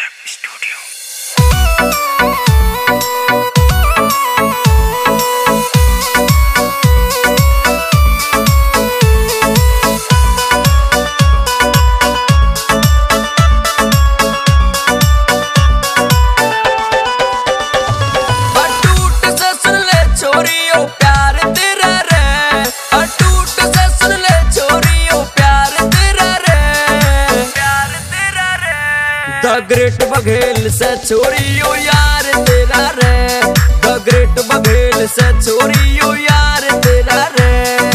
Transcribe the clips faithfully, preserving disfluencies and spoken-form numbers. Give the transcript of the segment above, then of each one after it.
The great Baghel से छोरियो यार तेरा रे, द ग्रेट बघेल से छोरियो यार तेरा रे।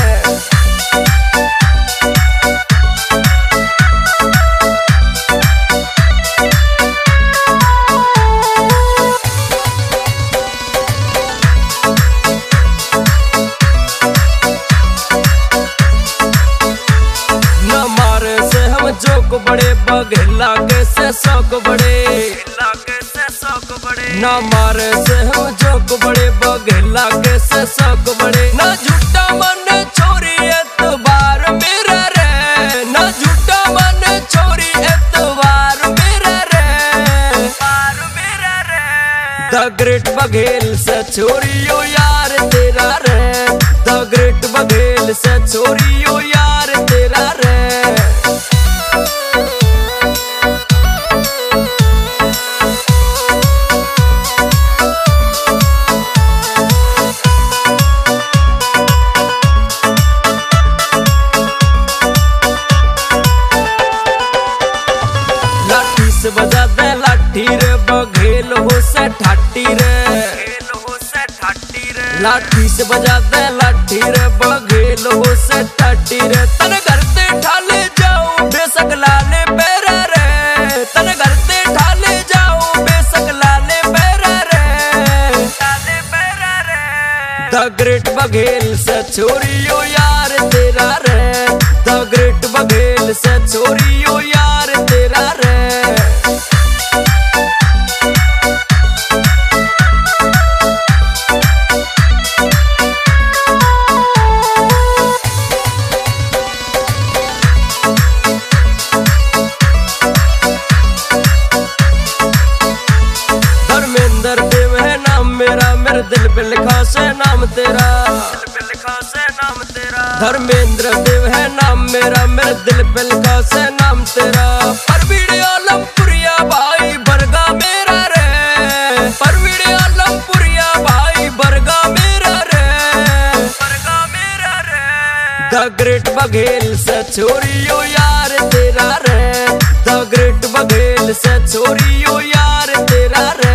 न मारे से हम जोक बड़े बघेला के से शौक बड़े, ना मारे से हम जोक बड़े बघेला के से शौक बड़े। ना झूठा मन छोरी एतबार मेरा रे, ना झूठा मन छोरी एतबार मेरा रे, बार मेरा रे। द ग्रेट बघेल से छोरियो यार तेरा रे, द ग्रेट बघेल से छोरियो यार तेरा रे। से बजा दे लाठी रे बघेल हो से ठाटी रे, लाठी से बजा दे लाठी रे बघेल हो से ठाटी रे। तन घर ते ठाले जाओ बेसक लाले पैरा रे, तन घर ते ठाले जाओ बेसक लाले पैरा रे, लाले पैरा रे। द ग्रेट बघेल से छोरियो यार तेरा रे, द ग्रेट बघेल से छोरियो यार तेरा रे। धर्मेंद्र देव है नाम मेरा, मेरे दिल पे लिखा से नाम तेरा, धर्मेंद्र देव है नाम मेरा, मेरे दिल पे लिखा से नाम तेरा। परवीन आलमपुरिया भाई बरगा मेरा रे, परवीन आलमपुरिया भाई बरगा मेरा रे, बरगा मेरा रे। द ग्रेट बघेल से छोरियो यार तेरा रे, द ग्रेट बघेल से छोरियो यार तेरा रे।